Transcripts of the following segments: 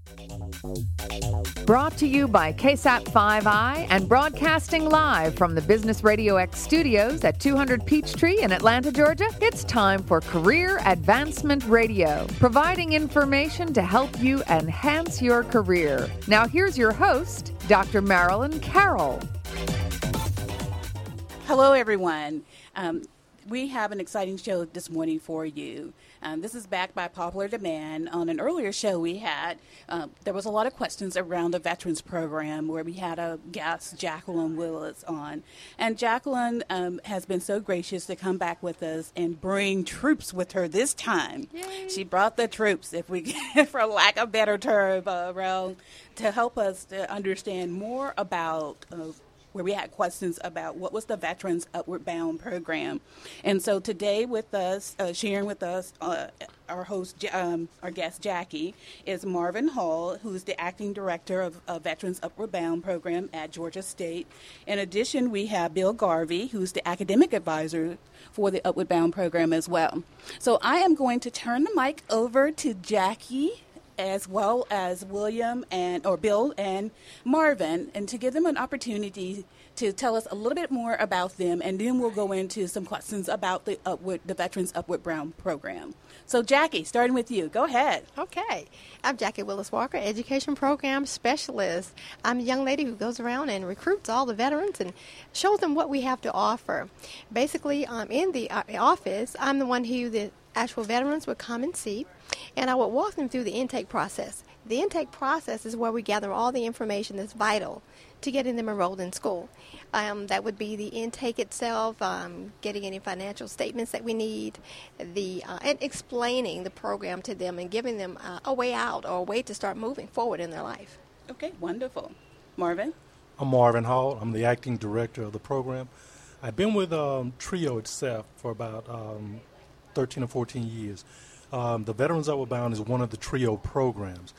Brought to you by KSAT 5i and broadcasting live from the Business Radio X studios at 200 Peachtree in Atlanta, Georgia, it's time for Career Advancement Radio, providing information to help you enhance your career. Now here's your host, Dr. Marilyn Carroll. Hello, everyone. We have an exciting show this morning for you. This is backed by popular demand. On an earlier show we had, there was a lot of questions around the Veterans Program where we had a guest, Jacqueline Willis, on. And Jacqueline has been so gracious to come back with us and bring troops with her this time. Yay. She brought the troops, if we, for lack of a better term, around to help us to understand more about where we had questions about what was the Veterans Upward Bound program. And so today with us, sharing with us, our host, our guest Jackie, is Marvin Hall, who's the acting director of Veterans Upward Bound program at Georgia State. In addition, we have Bill Garvey, who's the academic advisor for the Upward Bound program as well. So I am going to turn the mic over to Jackie, as well as Bill and Marvin, and to give them an opportunity to tell us a little bit more about them, and then we'll go into some questions about the Veterans Upward Bound program. So Jackie, starting with you, go ahead. Okay. I'm Jackie Willis Walker, Education Program Specialist. I'm a young lady who goes around and recruits all the veterans and shows them what we have to offer. Basically, in the office, I'm the one who the actual veterans would come and see, and I would walk them through the intake process. The intake process is where we gather all the information that's vital to getting them enrolled in school. That would be the intake itself, getting any financial statements that we need, and explaining the program to them and giving them a way out or a way to start moving forward in their life. Okay, wonderful. Marvin? I'm Marvin Hall. I'm the acting director of the program. I've been with TRIO itself for about 13 or 14 years. The Veterans Upward Bound is one of the TRIO programs.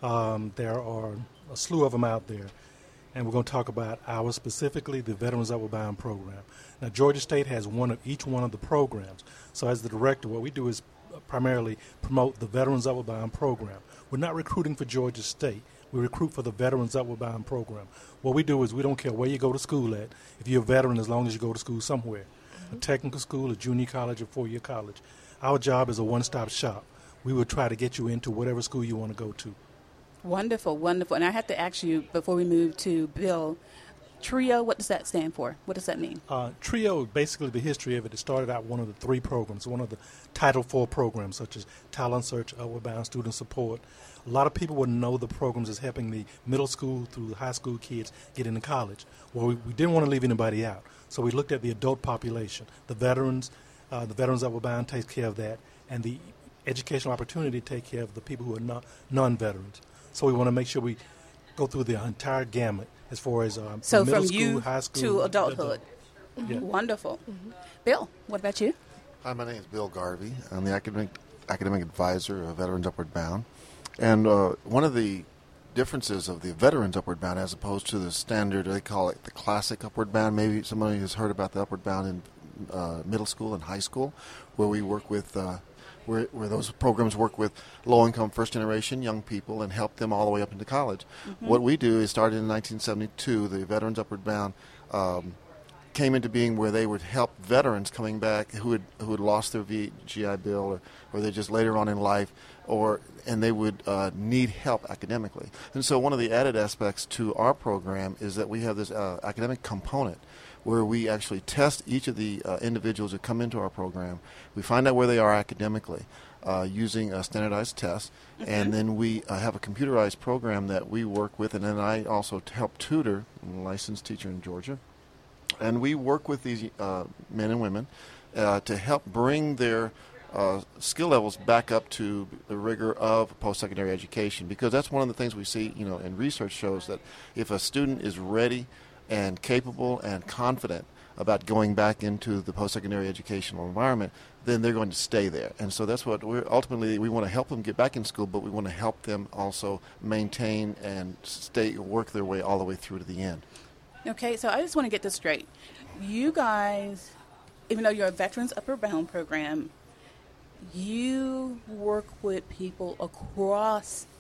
There are a slew of them out there, and we're going to talk about ours specifically, the Veterans Upward Bound program. Now, Georgia State has one of each one of the programs. So as the director, what we do is primarily promote the Veterans Upward Bound program. We're not recruiting for Georgia State. We recruit for the Veterans Upward Bound program. What we do is we don't care where you go to school at, if you're a veteran, as long as you go to school somewhere. A technical school, a junior college, or four-year college. Our job is a one-stop shop. We will try to get you into whatever school you want to go to. Wonderful, wonderful. And I have to ask you, before we move to Bill, TRIO, what does that stand for? What does that mean? TRIO, basically the history of it started out one of the three programs, one of the Title IV programs, such as Talent Search, Upward Bound, Student Support. A lot of people would know the programs as helping the middle school through the high school kids get into college. Well, we didn't want to leave anybody out, so we looked at the adult population. The Veterans Upward Bound takes care of that, and the educational opportunity take care of the people who are non-veterans. So we want to make sure we go through the entire gamut as far as middle from school, youth high school, to adulthood. Yeah. Wonderful. Bill, what about you? Hi, my name is Bill Garvey. I'm the academic advisor of Veterans Upward Bound. And one of the differences of the Veterans Upward Bound as opposed to the standard, they call it the classic Upward Bound. Maybe somebody has heard about the Upward Bound in middle school and high school, where we work with where those programs work with low-income first-generation young people and help them all the way up into college. Mm-hmm. What we do is started in 1972. The Veterans Upward Bound came into being where they would help veterans coming back who had lost their GI Bill or they just later on in life and they would need help academically. And so one of the added aspects to our program is that we have this academic component where we actually test each of the individuals who come into our program. We find out where they are academically using a standardized test, and then we have a computerized program that we work with, and then I also help tutor. I'm a licensed teacher in Georgia. And we work with these men and women to help bring their skill levels back up to the rigor of post-secondary education, because that's one of the things we see, and research shows that if a student is ready and capable and confident about going back into the post-secondary educational environment, then they're going to stay there. And so that's what we want to help them get back in school, but we want to help them also maintain and work their way all the way through to the end. Okay, so I just want to get this straight. You guys, even though you're a Veterans Upward Bound program, you work with people across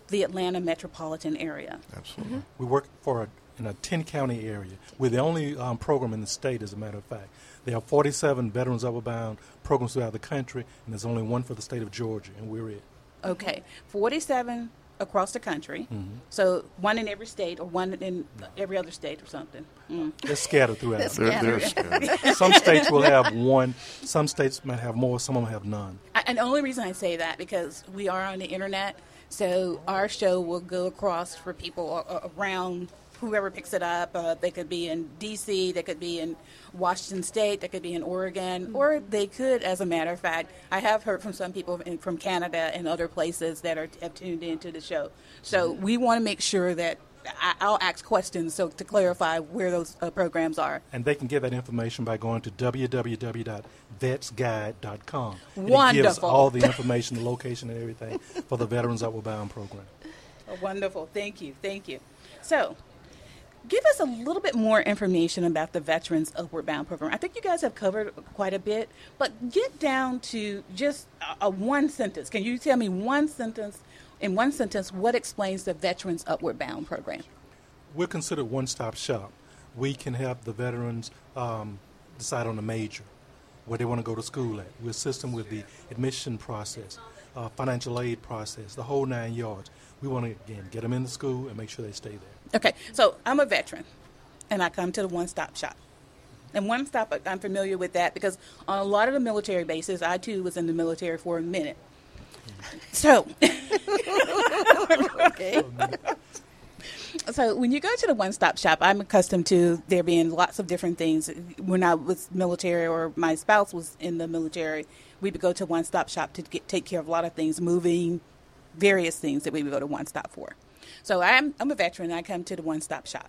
the Atlanta metropolitan area. Absolutely. We work in a 10-county area. We're the only program in the state, as a matter of fact. There are 47 Veterans Upward Bound programs throughout the country, and there's only one for the state of Georgia, and we're it. Okay, 47 across the country. So one in every state, or one in every other state, or something. They're scattered throughout. They're scattered. Some states will have one. Some states might have more. Some of them have none. And the only reason I say that because we are on the internet, so our show will go across for people around. Whoever picks it up, they could be in D.C., they could be in Washington State, they could be in Oregon, or they could, as a matter of fact, I have heard from some people from Canada and other places that have tuned into the show. So we want to make sure that I'll ask questions to clarify where those programs are. And they can get that information by going to www.vetsguide.com. Wonderful. It gives all the information, the location, and everything for the Veterans Upward Bound program. Oh, wonderful. Thank you. So, give us a little bit more information about the Veterans Upward Bound program. I think you guys have covered quite a bit, but get down to just a one sentence. Can you tell me in one sentence, what explains the Veterans Upward Bound program? We're considered one-stop shop. We can help the veterans decide on a major, where they want to go to school at. We assist them with the admission process, financial aid process, the whole 9 yards. We want to, again, get them into school and make sure they stay there. Okay, so I'm a veteran, and I come to the one-stop shop. And one-stop, I'm familiar with that because on a lot of the military bases, I, too, was in the military for a minute. So, Okay. so when you go to the one-stop shop, I'm accustomed to there being lots of different things. When I was military or my spouse was in the military, we would go to one-stop shop to take care of a lot of things, moving, various things that we would go to one stop for. So I'm a veteran, and I come to the one-stop shop.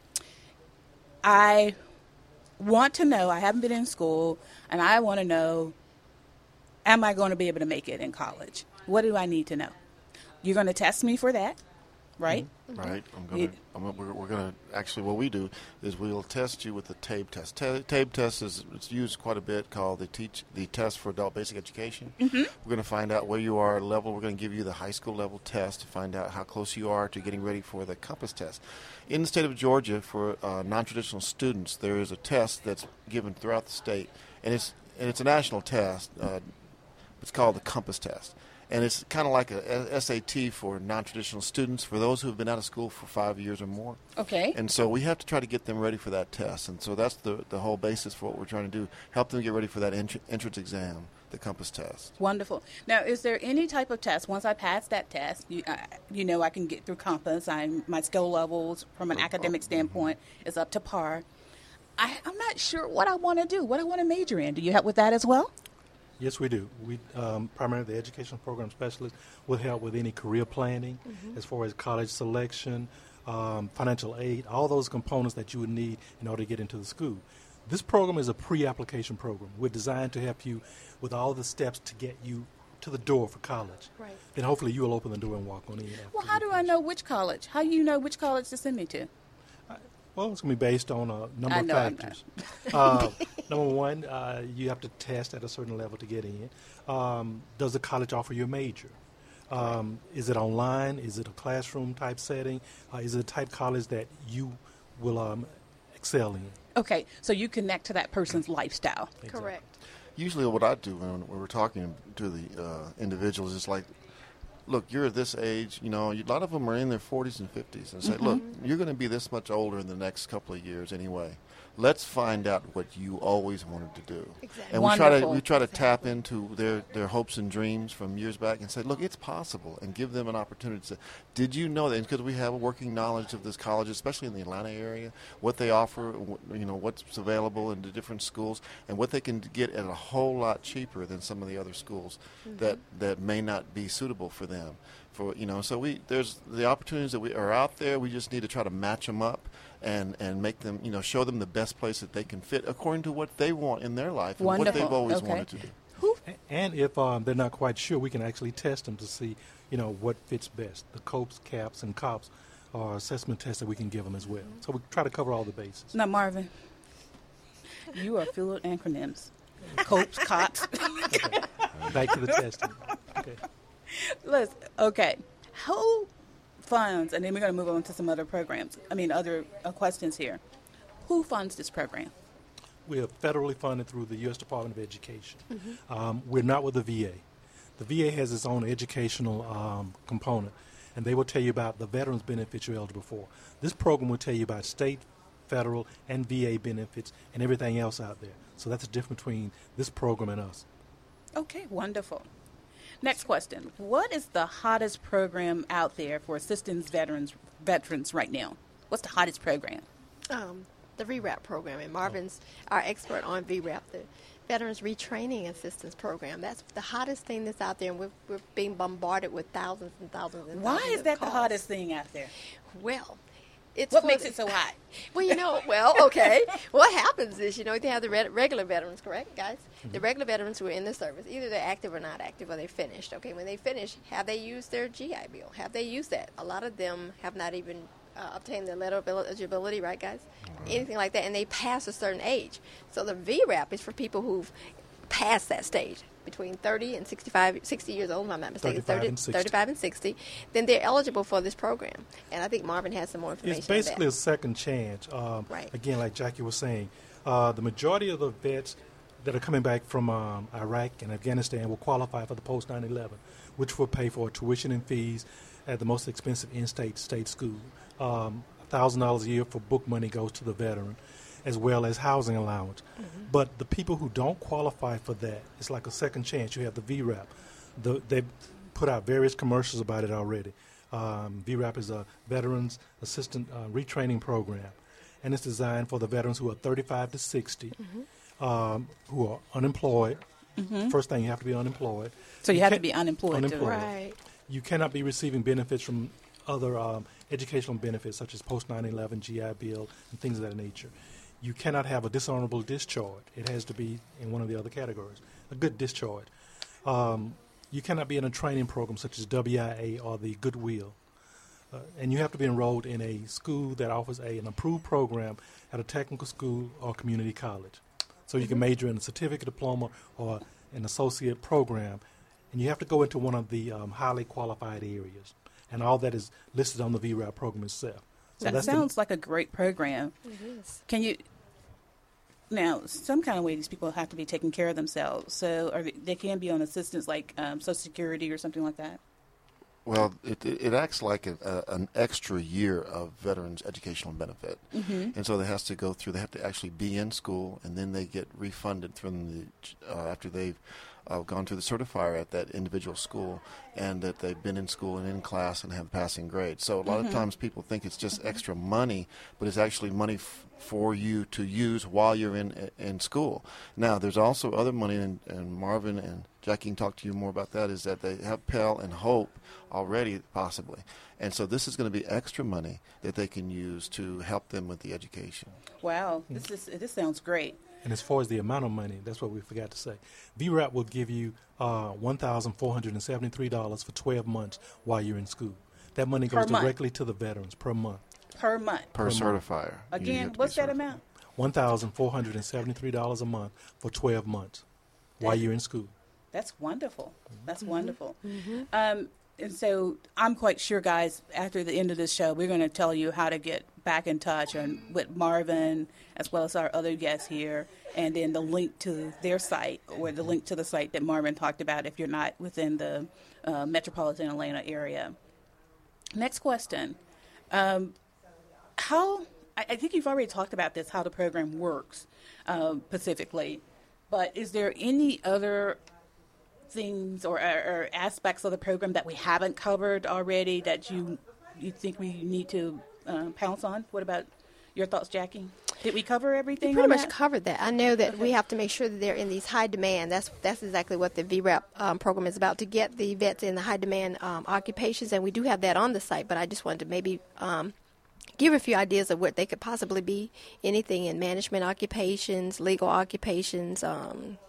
I want to know, I haven't been in school, and I want to know, am I going to be able to make it in college? What do I need to know? You're going to test me for that, right? Right. We're gonna actually, what we do is we'll test you with the TABE test. TABE test it's used quite a bit, called the test for adult basic education. We're going to find out where you are level. We're going to give you the high school level test to find out how close you are to getting ready for the Compass test. In the state of Georgia, for non-traditional students, there is a test that's given throughout the state, and it's a national test. It's called the Compass test. And it's kind of like a SAT for non-traditional students, for those who have been out of school for 5 years or more. Okay. And so we have to try to get them ready for that test. And so that's the whole basis for what we're trying to do, help them get ready for that entrance exam, the Compass test. Wonderful. Now, is there any type of test, once I pass that test, I can get through Compass, my skill levels from an academic standpoint is up to par. I'm not sure what I want to do, what I want to major in. Do you help with that as well? Yes, we do. We primarily the education program specialist will help with any career planning, as far as college selection, financial aid, all those components that you would need in order to get into the school. This program is a pre-application program. We're designed to help you with all the steps to get you to the door for college. Right. Then hopefully you will open the door and walk on in. Well, how do I know which college? How do you know which college to send me to? Well, it's going to be based on a number of factors. Number one, you have to test at a certain level to get in. Does the college offer you a major? Is it online? Is it a classroom type setting? Is it a type college that you will excel in? Okay, so you connect to that person's lifestyle. Exactly. Correct. Usually what I do when we're talking to the individuals is like, look, you're at this age, a lot of them are in their 40s and 50s, and say, look, you're going to be this much older in the next couple of years anyway. Let's find out what you always wanted to do. Exactly. And Wonderful. we try to tap into their hopes and dreams from years back and say, look, it's possible, and give them an opportunity to say, did you know that? Because we have a working knowledge of this college, especially in the Atlanta area, what they offer, what's available in the different schools, and what they can get at a whole lot cheaper than some of the other schools that may not be suitable for them. So there's the opportunities that are out there. We just need to try to match them up and make them, show them the best place that they can fit according to what they want in their life and what Wonderful. they've always Okay. wanted to do. And if they're not quite sure, we can actually test them to see, what fits best. The COPES, CAPS, and COPS are assessment tests that we can give them as well. So we try to cover all the bases. Now, Marvin, you are full of acronyms. COPES, COPS. Okay. Back to the testing. Okay. Okay. funds, and then we're going to move on to some other other questions here. Who funds this program? We are federally funded through the U.S. Department of Education. We're not with the VA. The VA has its own educational component, and they will tell you about the veterans benefits you're eligible for. This program will tell you about state, federal, and VA benefits and everything else out there. So that's the difference between this program and us. Okay, wonderful. Next question. What is the hottest program out there for assistance veterans right now? What's the hottest program? The VRAP program, and Marvin's our expert on VRAP, the Veterans Retraining Assistance Program. That's the hottest thing that's out there, and we're being bombarded with thousands and thousands and Why thousands is that of the calls. hottest thing out there? Well, it's What for makes the- it so hot? Well, okay. What happens is, they have the regular veterans, correct, guys? The regular veterans who are in the service, either they're active or not active, or they finished. Okay, when they finish, have they used their GI Bill? Have they used that? A lot of them have not even obtained their letter of eligibility, right, guys? Anything like that, and they pass a certain age. So the VRAP is for people who've passed that stage, between 30 and 60 years old, if I'm not mistaken, 35 and 60, then they're eligible for this program. And I think Marvin has some more information It's basically on a second chance. Right. Again, like Jackie was saying, the majority of the vets that are coming back from Iraq and Afghanistan will qualify for the post 9/11, which will pay for tuition and fees at the most expensive in-state school. $1,000 a year for book money goes to the veteran, as well as housing allowance. But the people who don't qualify for that, it's like a second chance. You have the VRAP. They put out various commercials about it already. VRAP is a Veterans Assistant Retraining Program, and it's designed for the veterans who are 35 to 60, who are unemployed. First thing, you have to be unemployed. So you have to be unemployed. too. Right. You cannot be receiving benefits from other educational benefits such as post 9/11 GI Bill and things of that nature. You cannot have a dishonorable discharge. It has to be in one of the other categories, a good discharge. You cannot be in a training program such as WIA or the Goodwill. And you have to be enrolled in a school that offers an approved program at a technical school or community college. So you can major in a certificate, diploma, or an associate program, and you have to go into one of the highly qualified areas. And all that is listed on the VRAP program itself. So That sounds like a great program. It is. Can you... Now, some kind of way these people have to be taking care of themselves. So they can be on assistance like Social Security or something like that? Well, it acts like an extra year of veterans' educational benefit. And so they have to actually be in school, and then they get refunded from after they've gone through the certifier at that individual school, and that they've been in school and in class and have passing grades. So a lot of times people think it's just extra money, but it's actually money for you to use while you're in school. Now, there's also other money, and Marvin and Jackie can talk to you more about that, is that they have Pell and Hope already, possibly. And so this is going to be extra money that they can use to help them with the education. Wow, this sounds great. And as far as the amount of money, that's what we forgot to say. VRAP will give you $1,473 for 12 months while you're in school. That money goes directly to the veterans per month. Per month. Per certifier. Again, what's that amount? $1,473 a month for 12 months while you're in school. That's wonderful. That's wonderful. And so I'm quite sure, guys, after the end of this show, we're going to tell you how to get back in touch with Marvin, as well as our other guests here, and then the link to their site, or the link to the site that Marvin talked about if you're not within the metropolitan Atlanta area. Next question. I think you've already talked about this, how the program works specifically, but is there any other things or aspects of the program that we haven't covered already that you think we need to pounce on? What about your thoughts, Jackie? Did we cover everything? We pretty much covered that. I know that we have to make sure that they're in these high demand. That's exactly what the VRAP program is about, to get the vets in the high demand occupations, and we do have that on the site, but I just wanted to maybe give a few ideas of what they could possibly be. Anything in management occupations, legal occupations,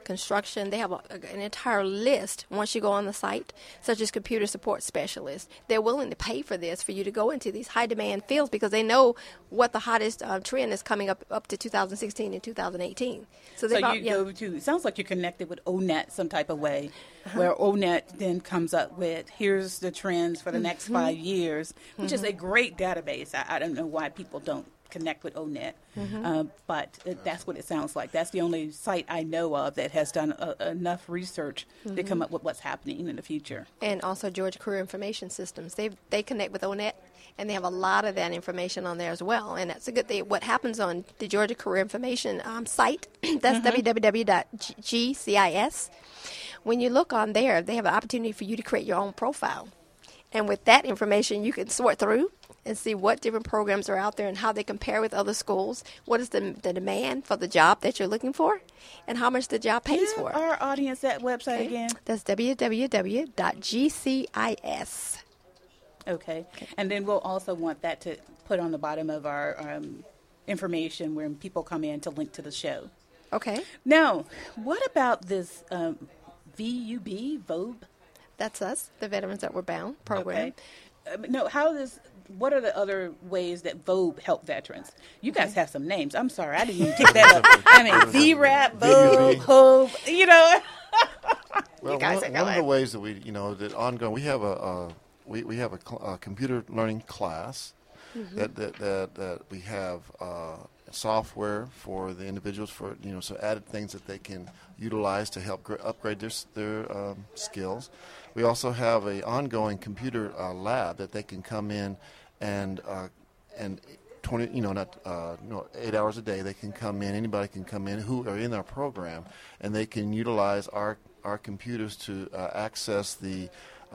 construction. They have an entire list once you go on the site, such as computer support specialists. They're willing to pay for this for you to go into these high-demand fields because they know what the hottest trend is coming up to 2016 and 2018. So go to, it sounds like you're connected with ONET some type of way, where ONET then comes up with, here's the trends for the next 5 years, which is a great database. I don't know why people don't connect with ONET, but that's what it sounds like. That's the only site I know of that has done enough research to come up with what's happening in the future. And also Georgia Career Information Systems. They connect with ONET, and they have a lot of that information on there as well. And that's a good thing. What happens on the Georgia Career Information site, that's www.gcis. When you look on there, they have an opportunity for you to create your own profile. And with that information, you can sort through and see what different programs are out there and how they compare with other schools. What is the demand for the job that you're looking for, and how much the job pays for. Our audience that website again? That's www.gcis. Okay. And then we'll also want that to put on the bottom of our information when people come in to link to the show. Okay. Now, what about this VOB? That's us, the Veterans Upward Bound program. Okay. What are the other ways that VOB help veterans? You guys have some names. I'm sorry, I didn't even pick that up. I mean, VRAP, VOB, HOB, Well, one of the ways that that ongoing, we have a computer learning class that we have software for the individuals for so added things that they can utilize to help upgrade their skills. We also have an ongoing computer lab that they can come in and 8 hours a day they can come in. Anybody can come in who are in our program, and they can utilize our computers to access the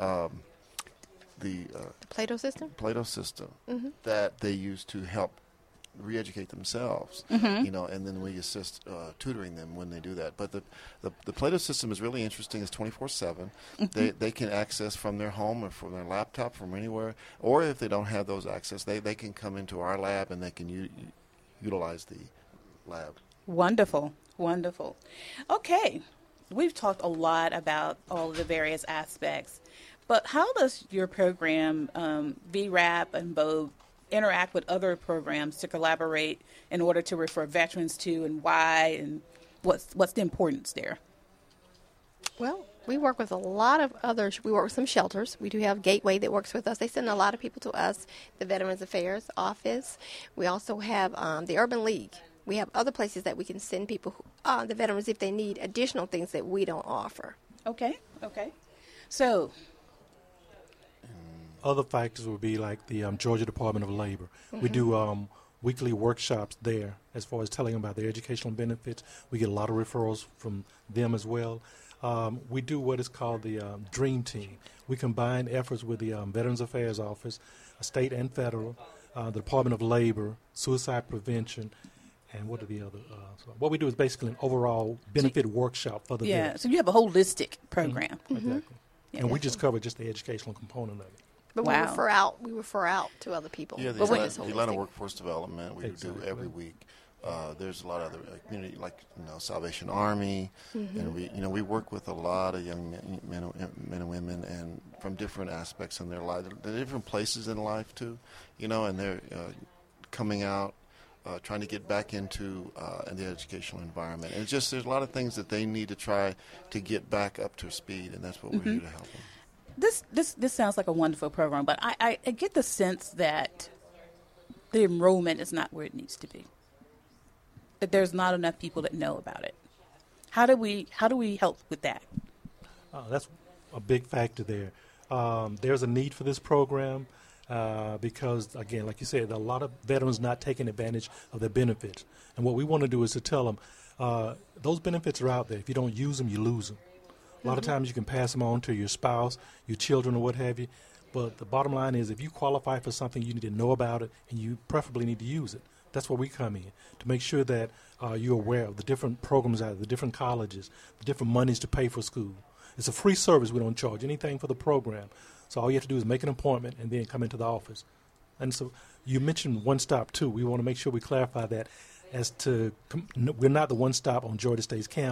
Plato system. Plato system that they use to help re-educate themselves, and then we assist tutoring them when they do that. But the Plato system is really interesting. It's 24/7. They can access from their home or from their laptop, from anywhere. Or if they don't have those access, they can come into our lab and they can utilize the lab. Wonderful, wonderful. Okay, we've talked a lot about all of the various aspects, but how does your program, VRAP and VOB, interact with other programs to collaborate in order to refer veterans to, and why, and what's the importance there? Well, we work with a lot of others. We work with some shelters. We do have Gateway that works with us. They send a lot of people to us, the Veterans Affairs Office. We also have the Urban League. We have other places that we can send people, the veterans, if they need additional things that we don't offer. Okay. So other factors would be like the Georgia Department of Labor. We do weekly workshops there as far as telling them about their educational benefits. We get a lot of referrals from them as well. We do what is called the Dream Team. We combine efforts with the Veterans Affairs Office, state and federal, the Department of Labor, suicide prevention, and what are the other? So what we do is basically an overall benefit workshop for the veterans. So you have a holistic program. Exactly. Yeah, and we just cover just the educational component of it. But we refer out to other people. Yeah, the Atlanta Workforce Development we do every week. There's a lot of other community, like Salvation Army, and we work with a lot of young men and women, and from different aspects in their life, they're different places in life too, and they're coming out, trying to get back into the educational environment. And it's just there's a lot of things that they need to try to get back up to speed, and that's what we're here to help them. This sounds like a wonderful program, but I get the sense that the enrollment is not where it needs to be. That there's not enough people that know about it. How do we help with that? That's a big factor there. There's a need for this program because, again, like you said, there are a lot of veterans not taking advantage of their benefits. And what we want to do is to tell them those benefits are out there. If you don't use them, you lose them. A lot of times you can pass them on to your spouse, your children, or what have you. But the bottom line is if you qualify for something, you need to know about it, and you preferably need to use it. That's where we come in, to make sure that you're aware of the different programs out there, the different colleges, the different monies to pay for school. It's a free service. We don't charge anything for the program. So all you have to do is make an appointment and then come into the office. And so you mentioned One Stop, too. We want to make sure we clarify that as to we're not the one stop on Georgia State's campus.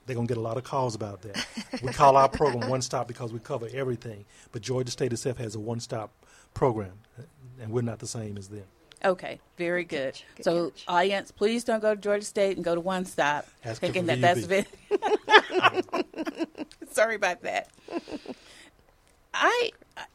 they're going to get a lot of calls about that. We call our program One Stop because we cover everything. But Georgia State itself has a one-stop program, and we're not the same as them. Okay, very good. Good So, catch. audience, please don't go to Georgia State and go to One Stop Asking thinking for that that's VUB. Sorry about that. I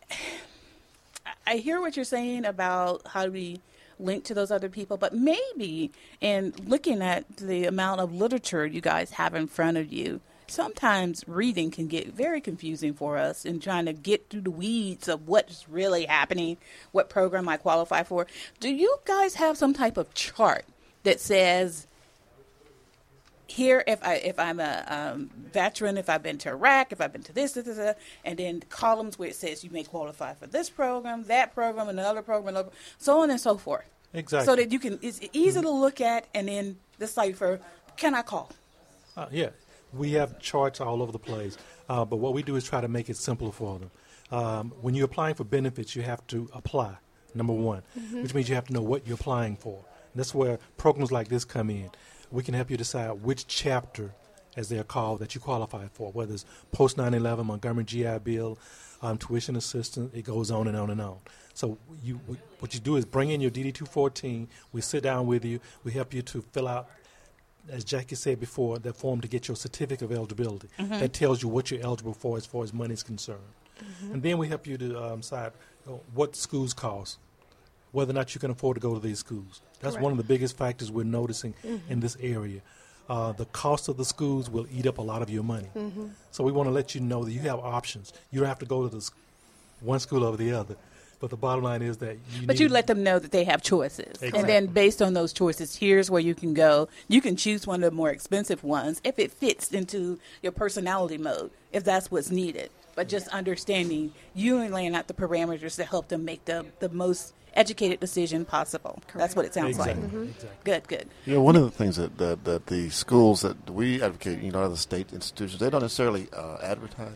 hear what you're saying about how do we link to those other people, but maybe in looking at the amount of literature you guys have in front of you, sometimes reading can get very confusing for us in trying to get through the weeds of what's really happening, what program I qualify for. Do you guys have some type of chart that says, here, if I'm a veteran, if I've been to Iraq, if I've been to this, and then columns where it says you may qualify for this program, that program, another program, so on and so forth. Exactly. So that you can, it's easy to look at and then decipher, can I call? Yeah, we have charts all over the place, but what we do is try to make it simpler for them. When you're applying for benefits, you have to apply, number one, which means you have to know what you're applying for. And that's where programs like this come in. We can help you decide which chapter, as they're called, that you qualify for, whether it's post 9/11, Montgomery GI Bill, tuition assistance, it goes on and on and on. So what you do is bring in your DD-214, we sit down with you, we help you to fill out, as Jackie said before, that form to get your certificate of eligibility. That tells you what you're eligible for as far as money is concerned. And then we help you to decide what schools cost, whether or not you can afford to go to these schools. That's Correct. one of the biggest factors we're noticing in this area. The cost of the schools will eat up a lot of your money. So we want to let you know that you have options. You don't have to go to one school over the other. But the bottom line is that You let them know that they have choices. Exactly. And then based on those choices, here's where you can go. You can choose one of the more expensive ones if it fits into your personality mode, if that's what's needed. But just understanding you and laying out the parameters to help them make the most educated decision possible. That's what it sounds Exactly. like. Exactly. Good. You know, one of the things that the schools that we advocate, you know, the state institutions, they don't necessarily advertise.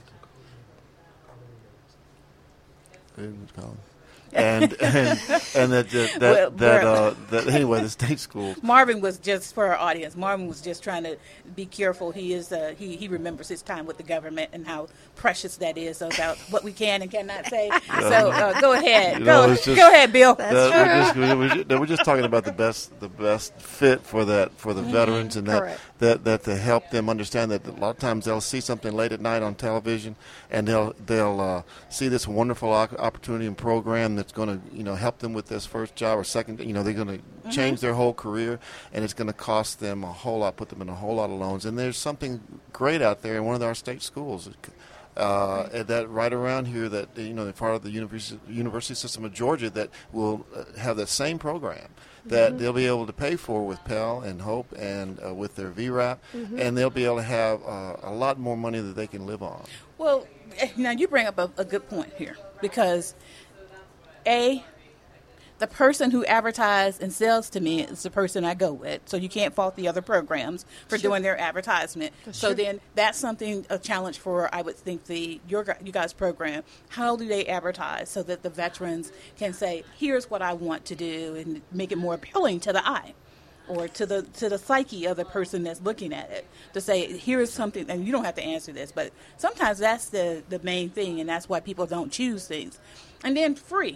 And that anyway, the state schools. Marvin was just, for our audience, Marvin was just trying to be careful. He is he remembers his time with the government and how precious that is about what we can and cannot say. So go ahead. You know, Go ahead, Bill. We're just talking about the best fit for the veterans, and that to help them understand that a lot of times they'll see something late at night on television, and they'll see this wonderful opportunity and program that's going to help them with this first job or second. They're going to change their whole career, and it's going to cost them a whole lot, put them in a whole lot of loans. And there's something great out there in one of our state schools. That right around here that they're part of the university system of Georgia that will have that same program that they'll be able to pay for with Pell and Hope and with their VRAP, and they'll be able to have a lot more money that they can live on. Well, now you bring up a good point here because the person who advertised and sells to me is the person I go with. So you can't fault the other programs for doing their advertisement. So then that's a challenge for, I would think, you guys' program. How do they advertise so that the veterans can say, here's what I want to do, and make it more appealing to the eye or to the psyche of the person that's looking at it, to say, here's something, and you don't have to answer this, but sometimes that's the main thing, and that's why people don't choose things. And then free.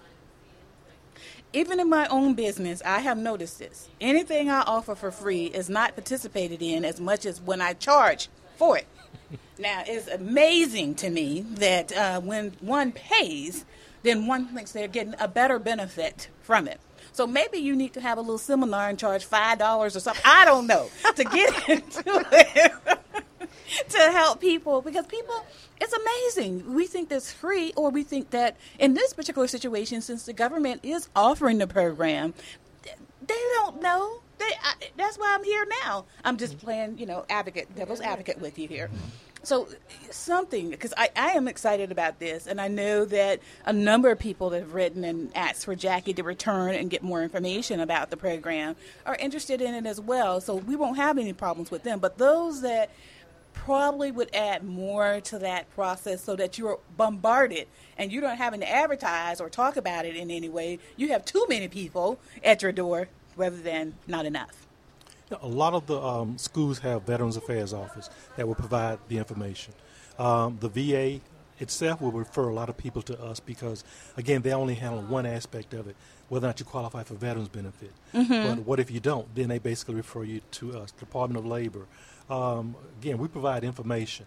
Even in my own business, I have noticed this. Anything I offer for free is not participated in as much as when I charge for it. Now, it's amazing to me that when one pays, then one thinks they're getting a better benefit from it. So maybe you need to have a little seminar and charge $5 or something. I don't know, to get into it. To help people, because it's amazing. We think that's free, or we think that in this particular situation, since the government is offering the program, they don't know. That's why I'm here now. I'm just playing, devil's advocate with you here. So something, because I am excited about this, and I know that a number of people that have written and asked for Jackie to return and get more information about the program are interested in it as well. So we won't have any problems with them. But those that probably would add more to that process so that you're bombarded and you don't having to advertise or talk about it in any way. You have too many people at your door rather than not enough. A lot of the schools have Veterans Affairs Office that will provide the information. The VA itself will refer a lot of people to us because, again, they only handle one aspect of it, whether or not you qualify for veterans benefit. But what if you don't? Then they basically refer you to us, Department of Labor. Again, we provide information.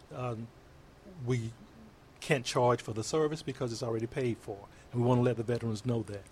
We can't charge for the service because it's already paid for, and we want to let the veterans know that.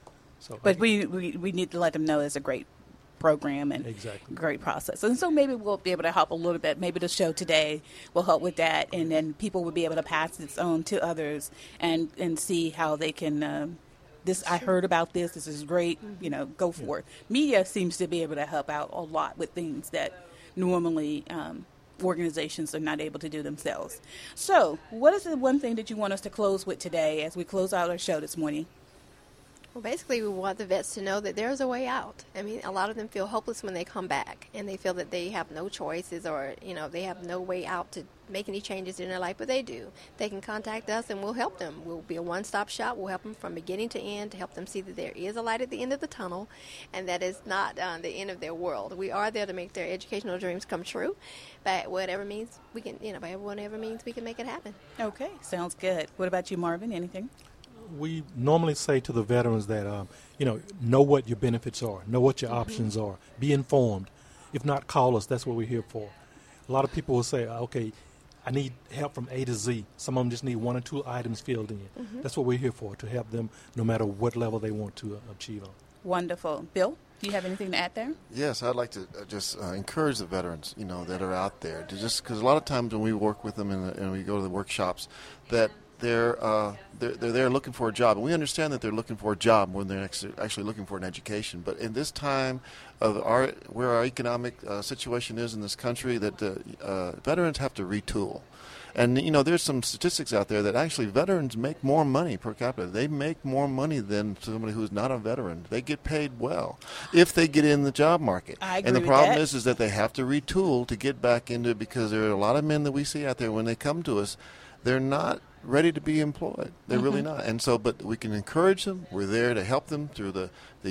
So, but we need to let them know it's a great program and great process. And so maybe we'll be able to help a little bit. Maybe the show today will help with that, and then people will be able to pass this on to others and see how they can I heard about this. This is great. Go for it. Media seems to be able to help out a lot with things that normally organizations are not able to do themselves. So what is the one thing that you want us to close with today as we close out our show this morning? Well, basically, we want the vets to know that there's a way out. I mean, a lot of them feel hopeless when they come back, and they feel that they have no choices or, they have no way out to make any changes in their life, but they do. They can contact us, and we'll help them. We'll be a one-stop shop. We'll help them from beginning to end to help them see that there is a light at the end of the tunnel, and that is not the end of their world. We are there to make their educational dreams come true, by whatever means we can, by whatever means we can make it happen. Okay, sounds good. What about you, Marvin? Anything? We normally say to the veterans that, know what your benefits are, know what your options are, be informed. If not, call us. That's what we're here for. A lot of people will say, okay, I need help from A to Z. Some of them just need 1 or 2 items filled in. That's what we're here for, to help them no matter what level they want to achieve on. Wonderful. Bill, do you have anything to add there? Yes, I'd like to just encourage the veterans, that are out there, to just because a lot of times when we work with them and we go to the workshops, that they're there looking for a job, and we understand that they're looking for a job when they're actually looking for an education. But in this time of where our economic situation is in this country, that veterans have to retool. And there's some statistics out there that actually veterans make more money per capita. They make more money than somebody who's not a veteran. They get paid well if they get in the job market. I agree and the with problem that. is that they have to retool to get back into it, because there are a lot of men that we see out there when they come to us, they're not ready to be employed. They're really not. And so, but we can encourage them. We're there to help them through the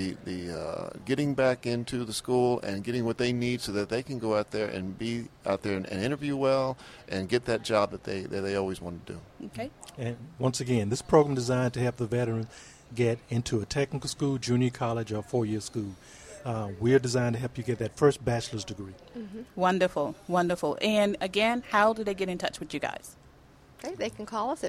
getting back into the school and getting what they need so that they can go out there and be out there and interview well and get that job that they always want to do. Okay. And once again, this program is designed to help the veteran get into a technical school, junior college, or 4-year school. We're designed to help you get that first bachelor's degree. Wonderful, wonderful. And again, how do they get in touch with you guys? Okay, they can call us at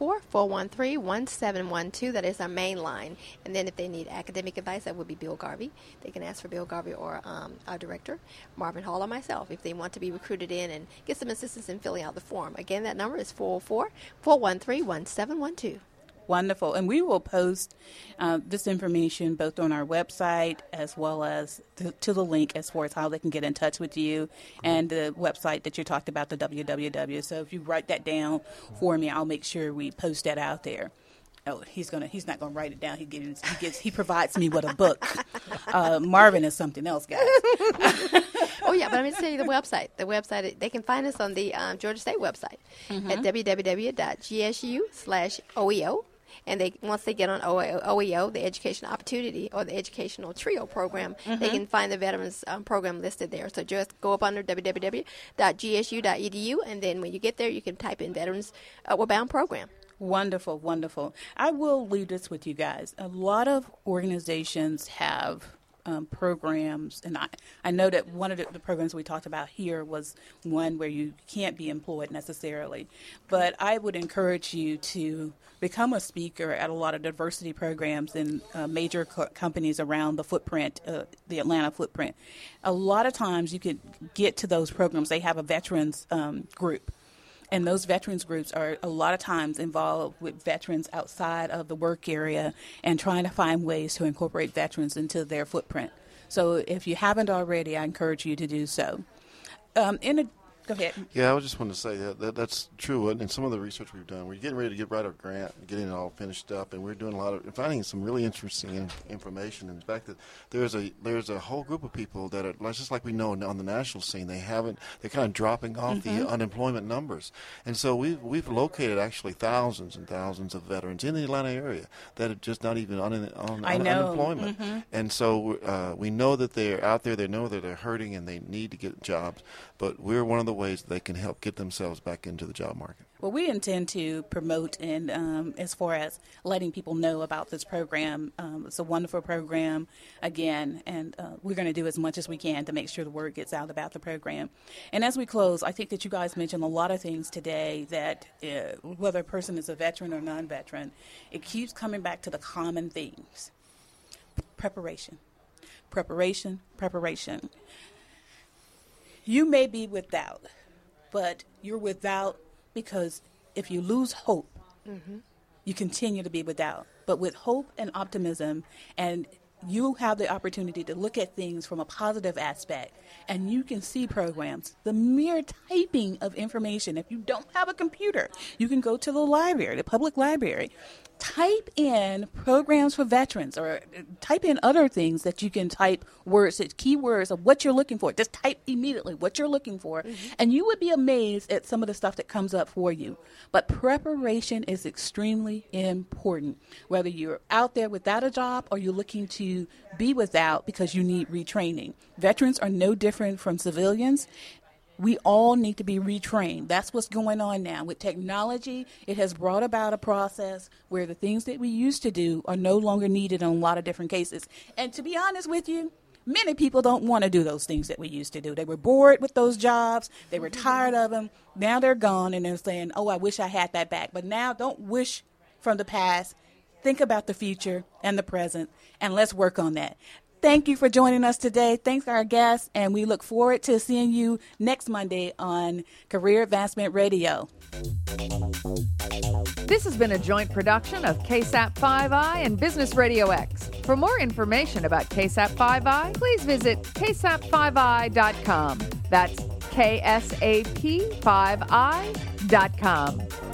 404-413-1712. That is our main line. And then if they need academic advice, that would be Bill Garvey. They can ask for Bill Garvey or our director, Marvin Hall, or myself, if they want to be recruited in and get some assistance in filling out the form. Again, that number is 404-413-1712. Wonderful. And we will post this information both on our website as well as to the link as far as how they can get in touch with you and the website that you talked about, the www. So if you write that down for me, I'll make sure we post that out there. Oh, he's not gonna write it down. He provides me with a book. Marvin is something else, guys. Oh yeah, but I'm going to tell you the website. The website, they can find us on the Georgia State website at www.gsu/OEO. And once they get on OEO, the Education Opportunity or the Educational Trio program, they can find the Veterans program listed there. So just go up under www.gsu.edu, and then when you get there, you can type in Veterans Outward Bound Program. Wonderful, wonderful. I will leave this with you guys. A lot of organizations have programs, and I know that one of the programs we talked about here was one where you can't be employed necessarily, but I would encourage you to become a speaker at a lot of diversity programs in major companies around the footprint, the Atlanta footprint. A lot of times you could get to those programs. They have a veterans group. And those veterans groups are a lot of times involved with veterans outside of the work area and trying to find ways to incorporate veterans into their footprint. So if you haven't already, I encourage you to do so. In Go ahead. Yeah, I was just wanting to say that's true. And some of the research we've done, we're getting ready to write our grant, getting it all finished up, and we're doing finding some really interesting information. In fact, that there's a whole group of people that are just like we know on the national scene. They're kind of dropping off the unemployment numbers, and so we've located actually thousands and thousands of veterans in the Atlanta area that are just not even on unemployment, and so we know that they're out there. They know that they're hurting and they need to get jobs, but we're one of the ways they can help get themselves back into the job market. Well, we intend to promote and as far as letting people know about this program. It's a wonderful program, again, and we're going to do as much as we can to make sure the word gets out about the program. And as we close, I think that you guys mentioned a lot of things today that whether a person is a veteran or non-veteran, it keeps coming back to the common themes. Preparation. You may be without, but you're without because if you lose hope, you continue to be without. But with hope and optimism, and you have the opportunity to look at things from a positive aspect, and you can see programs. The mere typing of information, if you don't have a computer, you can go to the library, the public library, type in programs for veterans, or type in other things that you can type words, keywords of what you're looking for. Just type immediately what you're looking for, and you would be amazed at some of the stuff that comes up for you. But preparation is extremely important, whether you're out there without a job or you're looking to be without because you need retraining. Veterans are no different from civilians. We all need to be retrained. That's what's going on now. With technology, it has brought about a process where the things that we used to do are no longer needed in a lot of different cases. And to be honest with you, many people don't want to do those things that we used to do. They were bored with those jobs. They were tired of them. Now they're gone, and they're saying, oh, I wish I had that back. But now don't wish from the past. Think about the future and the present, and let's work on that. Thank you for joining us today. Thanks to our guests, and we look forward to seeing you next Monday on Career Advancement Radio. This has been a joint production of KSAP 5i and Business Radio X. For more information about KSAP 5i, please visit ksap5i.com. That's KSAP5i.com.